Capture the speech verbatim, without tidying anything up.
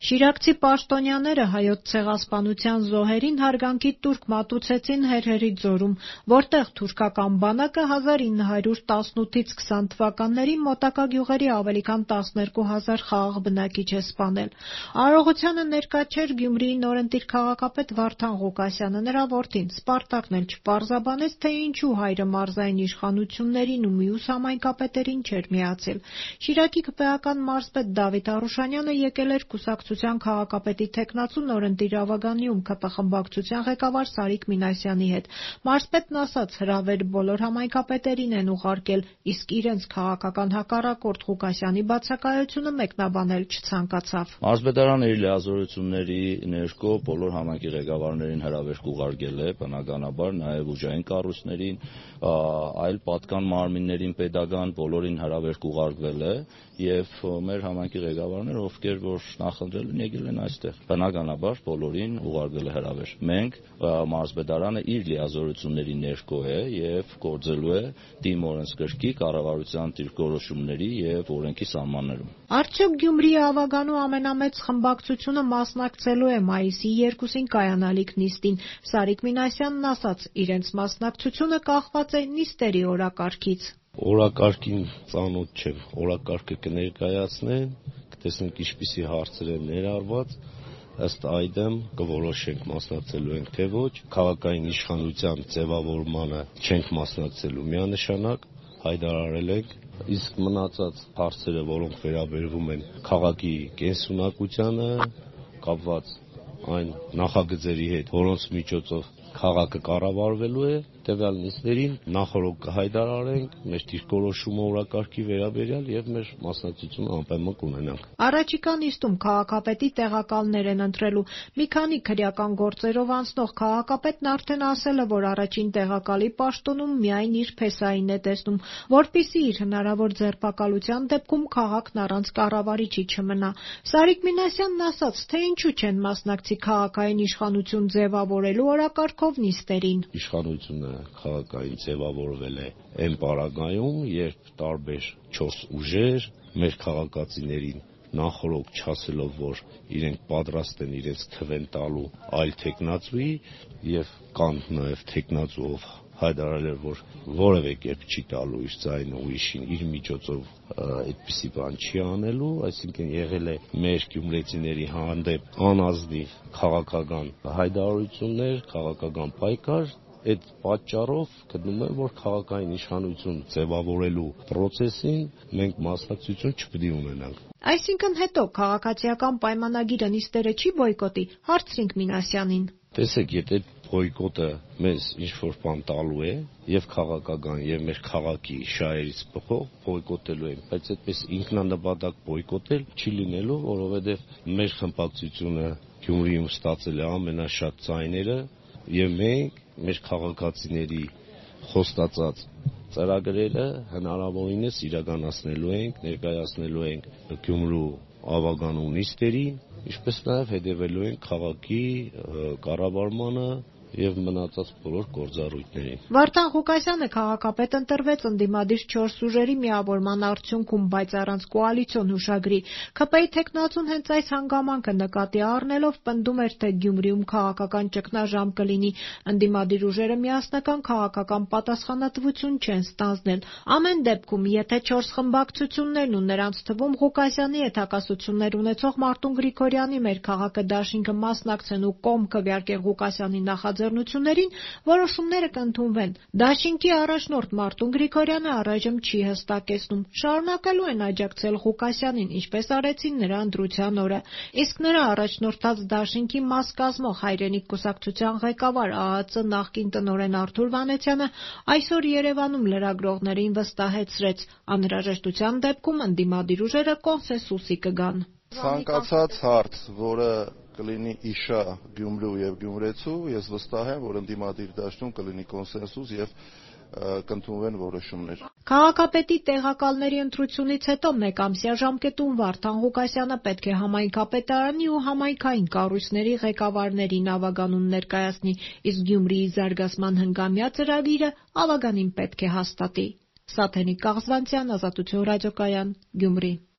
Շիրակցի պաշտոնյաները Հայոց ցեղասպանության զոհերին հարգանքի տուրք մատուցեցին Հերհերի ձորում, որտեղ թուրքական բանակը հազար ինը հարյուր տասնութից քսան թվականներին մոտակա գյուղերի ավելի քան տասներկու հազար խաղաղ բնակիչ է սպանել։ Արարողությանը ներկա չէր Գյումրիի նորընտիր քաղաքապետ Վարդան Ղուկասյանը, նրա որդին Սպարտակն էլ չպարզաբանեց, թե ինչու հայրը մարզային իշխանություններին ու մյուս համայնքապետերին չէր միացել։ Շիրակի քպեական մարզպետ Դավիթ Արուշանյանը եկել էր կուսակցության քաղաքապետի թեկնածու նորընտիր Ավագանիում ՔՊ խմբակցության ղեկավար Սարիկ Մինասյանի հետ։ Մարզպետն ասաց, հրավեր բոլոր համայնքապետերին են ուղարկել, իսկ իրենց քաղաքական հակառակորդ Ղուկասյանի բացակայությունը մեկնաբանել չցանկացավ։ Մարզպետարանը իր լիազորությունների ներքո բոլոր համայնքի ղեկավարներին հրավեր կուղարկել է, բնականաբար նաև ուժային կառույցներին, այլ պատկան մարմիններին, պետական բոլորին հրավեր կուղարկվել է եւ մեր համայնքի ղեկավարները, ովքեր որ նախընտրել են, եկել են այստեղ։ Բնականաբար բոլորին ուղարկվել է հրավեր։ Մենք մարզպետարանը իր լիազորությունների ներքո է եւ գործելու է դիմորեն օրենսգրքի, կառավարության դիրքորոշումների եւ օրենքի սահմաններում։ Արդյոք Գյումրիի Ավագանու ամենամեծ խմբակցությունը մասնակցելու է մայիսի երկուսին կայանալիք նիստին։ Սարիկ Մինասյանն ասաց, իրենց մասնակցությունը կախված է նիստերի օրակարգից։ Օրակարգին ծանոթ չեմ, օրակարգը կներկայացնեն, կտեսնենք ինչպիսի հարցեր են ներառված, ըստ այդմ կորոշենք մասնակցելու ենք թե ոչ, քաղաքային իշխանության ձևավորմանը չենք մասնակցելու միանշանակ, հայտարարել ենք, իսկ մնացած հարցերը, որոնք վերաբերվում են քաղաքի կենսունակությանը, կապված այն նախագծերի հետ, որոնց միջոցով քաղաքը կառավարվելու է, տվյալ նիստերին նախորդ կհայտարարենք մեր դիրքորոշումը օրակարգի վերաբերյալ եւ մեր մասնակցությունը անպայման կունենանք։ Առաջիկա նիստում քաղաքապետի տեղակալներ են ընտրելու։ Մի քանի քրեական գործերով անցնող քաղաքապետն արդեն ասել է, որ առաջին տեղակալի պաշտոնում միայն իր փեսային է տեսնում, որպեսզի իր հնարավոր ձերբակալության դեպքում քաղաքն առանց կառավարիչի չմնա։ Սարիկ Մինասյանն ասաց, թե ինչու չեն մասնակցի քաղաքային իշխանություն ձևավորելու օրակարգով նիստերին։ Իշխանությունը քաղաքային ձևավորվել է այն պարագայում, երբ տարբեր չորս ուժեր մեր քաղաքացիներին նախորոք չասելով, որ իրենք պատրաստ են իրենց թվեն տալու այլ թեկնածուի եւ կան նաեւ թեկնածու, ով հայտարարել, որ որևէ կերպ չի տալու իր ձայնը ուրիշին, իր միջոցով այդպիսի բան չի անելու, այսինքն եղել է մեր գյումրեցիների հանդեպ անազնիվ քաղաքական հայտարարություններ, քաղաքական պայքար։ Այդ պատճառով գտնում եմ, որ քաղաքային իշխանություն ձևավորելու process-ին մենք մասնակցություն չպետք է ունենանք։ Այսինքն հետո քաղաքացիական պայմանագիրը նիստերը չի բոյկոտի, հարցրինք Մինասյանին։ Տեսեք, եթե բոյկոտը մեզ ինչ-որ բան տալու է, եւ քաղաքական, եւ մեր քաղաքի շահերից բխող բոյկոտելու են, բայց այդպես ինքնանպատակ բոյկոտել չի լինելու, որովհետեւ մեր խմբակցությունը Գյումրիում ստացել է ամենաշատ ձայները, եւ մենք մեր քաղաքացիների խոստացած ծրագրերը հնարավորինս իրականացնելու ենք, ներկայացնելու ենք Գյումրու Ավագանու նիստերին, ինչպես նաեւ հետևելու ենք քաղաքի կառավարմանը եւ մնացած բոլոր գործառույթներին։ Վարդան Ղուկասյանը քաղաքապետ ընտրվեց ընդդիմադիր չորս ուժերի միավորման արդյունքում, բայց առանց կոալիցիոն հուշագրի։ ՔՊ-ի թեկնածուն հենց այս հանգամանքը նկատի առնելով պնդում էր, թե Գյումրիում քաղաքական ճգնաժամ կլինի, ընդդիմադիր ուժերը միասնական քաղաքական պատասխանատվություն չեն ստանձնել։ Ամեն դեպքում, եթե չորս խմբակցություններն ու նրանց թվում Ղուկասյանի հետ հակասություններ ունեցող Մարտուն Գրիգորյանի մեր քաղաքը դաշինքը մասնակցեն ու կողմ կվյարկե Ղուկասյանի նախաձեռնություններին, որոշումները կընդունվեն։ Դաշինքի առաջնորդ Մարտուն Գրիգորյանը առայժմ չի հստակեցնում, շարունակելու են աջակցել Ղուկասյանին, ինչպես արեցին նրա ընտրության օրը։ Իսկ նրա առաջնորդած Դաշինքի մաս կազմող Հայրենիք կուսակցության ղեկավար ԱԱԾ նախկին տնօրեն Արթուր Վանեցյանը այսօր Երևանում լրագրողներին վստահեցրեց, անհրաժեշտության դեպքում ընդդիմադիր ուժերը կոնսենսուսի կգան։ Ցանկացած հարց, որը կլինի իշա Գյումրու եւ գյումրեցու, ես վստահ եմ, որ ընդդիմադիր դաշտում կլինի կոնսենսուս եւ կընդունվեն որոշումներ։ Քաղաքապետի տեղակալների ընտրությունից հետո մեկամսյա ժամկետում Վարդան Ղուկասյանը պետք է համայնքապետարանի ու համայնքային կառույցների ղեկավարներին Ավագանուն ներկայացնի, իսկ Գյումրիի զարգացման հնգամյա ծրագիրը Ավագանին պետք է հաստատի։ Սաթենիկ Կաղզվանցյան, Ազատություն ռադիոկայան, Գյումրի։